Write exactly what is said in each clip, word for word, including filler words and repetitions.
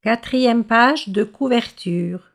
Quatrième page de couverture.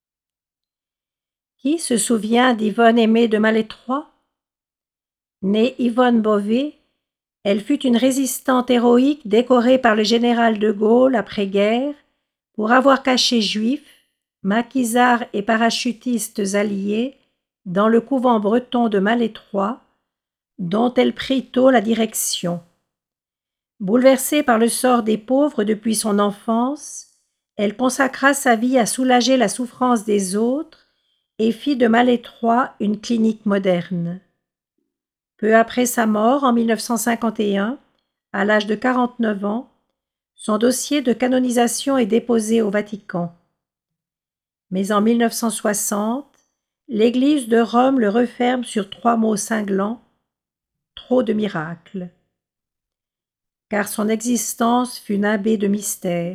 Qui se souvient d'Yvonne Aimée de Malétroit? Née Yvonne Beauvais, elle fut une résistante héroïque décorée par le général de Gaulle après-guerre pour avoir caché juifs, maquisards et parachutistes alliés dans le couvent breton de Malétroit, dont elle prit tôt la direction. Bouleversée par le sort des pauvres depuis son enfance, elle consacra sa vie à soulager la souffrance des autres et fit de Malétroit une clinique moderne. Peu après sa mort, en mille neuf cent cinquante et un, à l'âge de quarante-neuf ans, son dossier de canonisation est déposé au Vatican. Mais en mille neuf cent soixante, l'Église de Rome le referme sur trois mots cinglants: trop de miracles. Car son existence fut nimbée de mystères.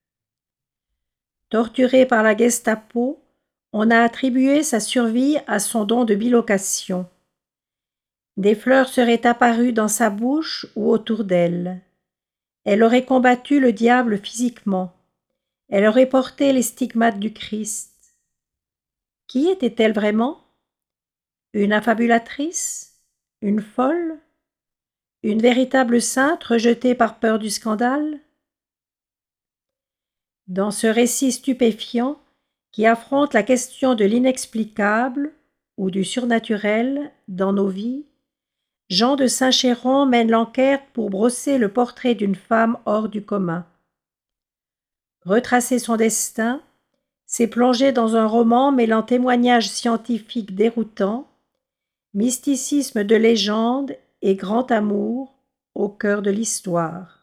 Torturé par la Gestapo, on a attribué sa survie à son don de bilocation. Des fleurs seraient apparues dans sa bouche ou autour d'elle. Elle aurait combattu le diable physiquement. Elle aurait porté les stigmates du Christ. Qui était-elle vraiment? Une affabulatrice? Une folle? Une véritable sainte rejetée par peur du scandale? Dans ce récit stupéfiant qui affronte la question de l'inexplicable ou du surnaturel dans nos vies, Jean de Saint-Chéron mène l'enquête pour brosser le portrait d'une femme hors du commun. Retracer son destin, c'est plonger dans un roman mêlant témoignages scientifiques déroutants, mysticisme de légende et grand amour au cœur de l'histoire.